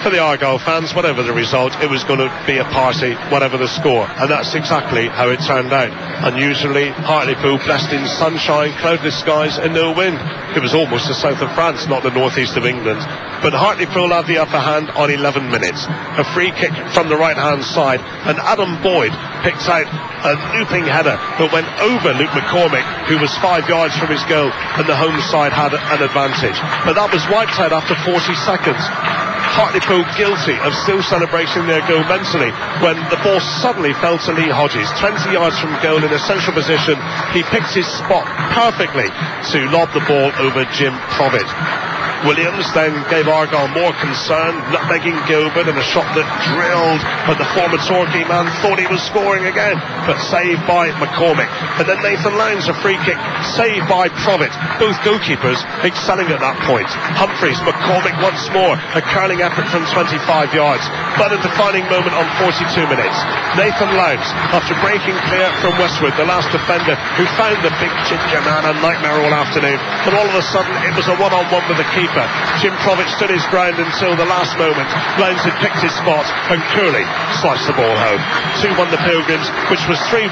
for the Argyle fans, whatever the result, it was going to be a party, whatever the score, and that's exactly how it turned out. Unusually, Hartlepool blessed in sunshine, cloudless skies and no wind. It was almost the south of France, not the northeast of England. But Hartlepool had the upper hand on 11 minutes. A free kick from the right-hand side, and Adam Boyd picked out a looping header that went over Luke McCormick, who was 5 yards from his goal, and the home side had an advantage. But that was wiped out after 40 seconds. Hartlepool guilty of still celebrating their goal mentally when the ball suddenly fell to Lee Hodges, 20 yards from goal in a central position. He picked his spot perfectly to lob the ball over Jim Provitt. Williams then gave Argyle more concern, nutmegging Gilbert in a shot that drilled, but the former Torquay man thought he was scoring again, but saved by McCormick. And then Nathan Lowndes, a free kick, saved by Provitt. Both goalkeepers excelling at that point. Humphreys, McCormick once more, a curling effort from 25 yards, but a defining moment on 42 minutes. Nathan Lowndes, after breaking clear from Westwood, the last defender who found the big ginger man a nightmare all afternoon, but all of a sudden it was a one-on-one with the keeper. Jim Provitt stood his ground until the last moment. Lowndes had picked his spot and coolly sliced the ball home. 2-1 the Pilgrims, which was 3-1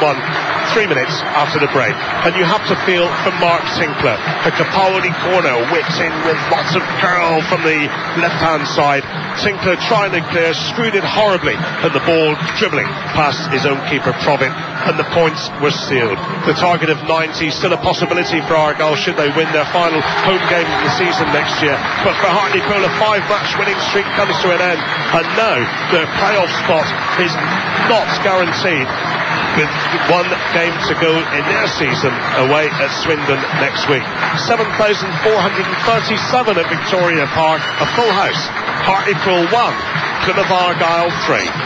3 minutes after the break. And you have to feel for Mark Tinkler. A Capaldi corner whipped in with lots of curl from the left-hand side. Tinkler trying to clear, screwed it horribly, and the ball dribbling past his own keeper Provitt, and the points were sealed. The target of 90 still a possibility for Argyle should they win their final home game of the season next year. But for Hartlepool, a 5-match winning streak comes to an end, and now their playoff spot is not guaranteed, with one game to go in their season away at Swindon next week. 7,437 at Victoria Park, a full house. Hartlepool 1, Plymouth Argyle 3.